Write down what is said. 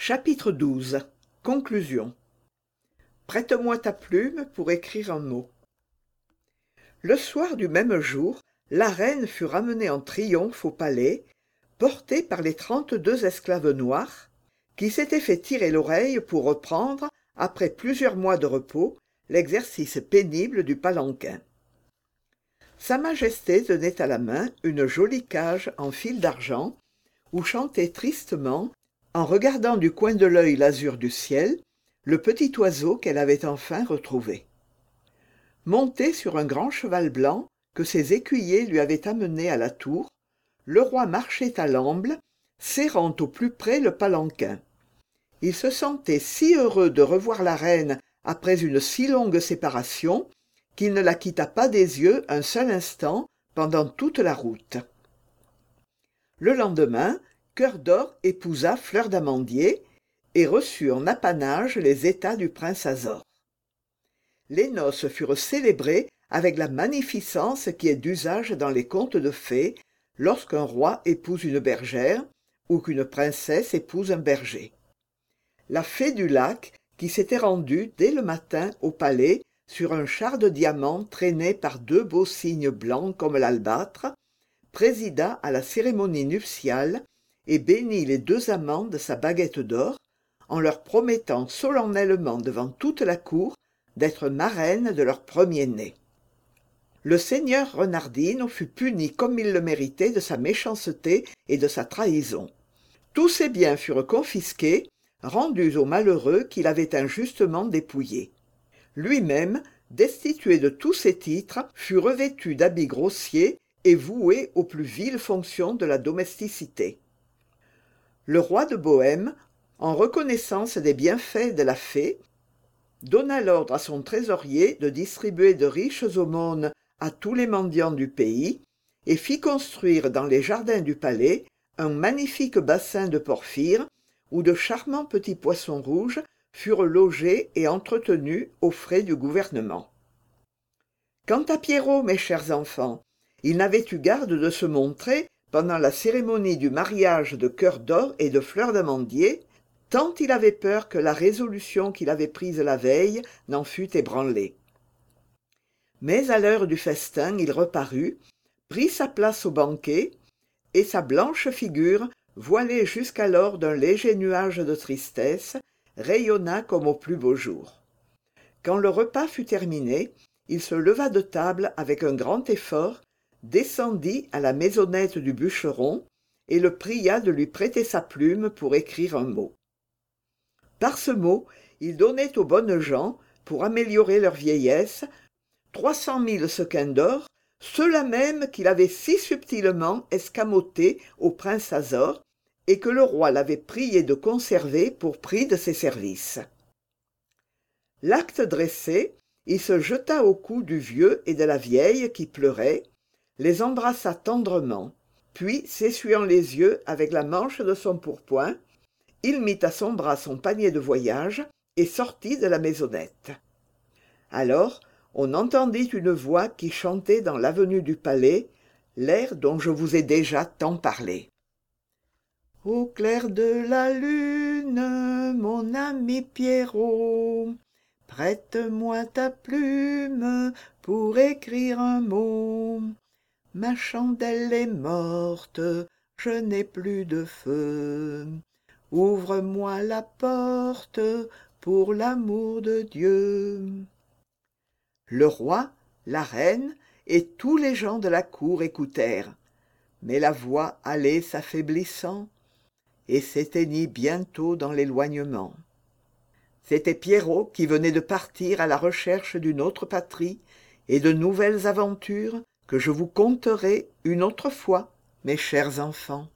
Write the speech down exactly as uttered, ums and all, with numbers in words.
Chapitre douze. Conclusion. Prête-moi ta plume pour écrire un mot. Le soir du même jour, la reine fut ramenée en triomphe au palais, portée par les trente-deux esclaves noirs, qui s'étaient fait tirer l'oreille pour reprendre, après plusieurs mois de repos, l'exercice pénible du palanquin. Sa Majesté tenait à la main une jolie cage en fil d'argent, où chantait tristement, en regardant du coin de l'œil l'azur du ciel, le petit oiseau qu'elle avait enfin retrouvé. Monté sur un grand cheval blanc que ses écuyers lui avaient amené à la tour, le roi marchait à l'amble, serrant au plus près le palanquin. Il se sentait si heureux de revoir la reine après une si longue séparation qu'il ne la quitta pas des yeux un seul instant pendant toute la route. Le lendemain, Cœur d'Or épousa Fleur d'Amandier et reçut en apanage les états du prince Azor. Les noces furent célébrées avec la magnificence qui est d'usage dans les contes de fées lorsqu'un roi épouse une bergère ou qu'une princesse épouse un berger. La fée du lac, qui s'était rendue dès le matin au palais sur un char de diamant traîné par deux beaux cygnes blancs comme l'albâtre, présida à la cérémonie nuptiale et bénit les deux amants de sa baguette d'or, en leur promettant solennellement devant toute la cour d'être marraine de leur premier-né. Le seigneur Renardino fut puni comme il le méritait de sa méchanceté et de sa trahison. Tous ses biens furent confisqués, rendus au malheureux qu'il avait injustement dépouillé. Lui-même, destitué de tous ses titres, fut revêtu d'habits grossiers et voué aux plus viles fonctions de la domesticité. Le roi de Bohême, en reconnaissance des bienfaits de la fée, donna l'ordre à son trésorier de distribuer de riches aumônes à tous les mendiants du pays et fit construire dans les jardins du palais un magnifique bassin de porphyre où de charmants petits poissons rouges furent logés et entretenus aux frais du gouvernement. Quant à Pierrot, mes chers enfants, il n'avait eu garde de se montrer pendant la cérémonie du mariage de Cœur d'Or et de Fleur d'Amandier, tant il avait peur que la résolution qu'il avait prise la veille n'en fût ébranlée. Mais à l'heure du festin il reparut, prit sa place au banquet, et sa blanche figure, voilée jusqu'alors d'un léger nuage de tristesse, rayonna comme au plus beau jour. Quand le repas fut terminé, il se leva de table avec un grand effort, descendit à la maisonnette du bûcheron et le pria de lui prêter sa plume pour écrire un mot. Par ce mot, il donnait aux bonnes gens, pour améliorer leur vieillesse, trois cent mille sequins d'or, ceux-là même qu'il avait si subtilement escamotés au prince Azor, et que le roi l'avait prié de conserver pour prix de ses services. L'acte dressé, il se jeta au cou du vieux et de la vieille qui pleuraient, les embrassa tendrement, puis, s'essuyant les yeux avec la manche de son pourpoint, il mit à son bras son panier de voyage et sortit de la maisonnette. Alors, on entendit une voix qui chantait dans l'avenue du Palais, l'air dont je vous ai déjà tant parlé. Au clair de la lune, mon ami Pierrot, prête-moi ta plume pour écrire un mot. Ma chandelle est morte, je n'ai plus de feu. Ouvre-moi la porte pour l'amour de Dieu. Le roi, la reine et tous les gens de la cour écoutèrent, mais la voix allait s'affaiblissant et s'éteignit bientôt dans l'éloignement. C'était Pierrot qui venait de partir à la recherche d'une autre patrie et de nouvelles aventures que je vous conterai une autre fois, mes chers enfants.